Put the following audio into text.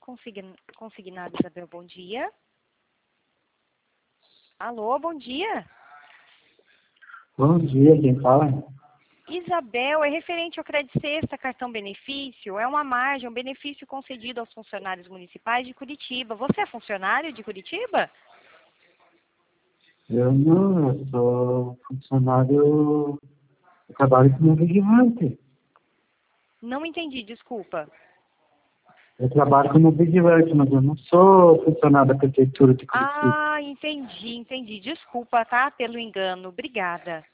consignado, Isabel, bom dia. Alô, bom dia. Bom dia, quem fala? Isabel, é referente ao Crédito Sexta, cartão benefício, é uma margem, um benefício concedido aos funcionários municipais de Curitiba. Você é funcionário de Curitiba? Eu não, eu sou funcionário, eu trabalho como vigilante. Não entendi, desculpa. Eu trabalho como vigilante, mas eu não sou funcionário da Prefeitura de Curitiba. Ah, entendi. Desculpa, tá? Pelo engano. Obrigada.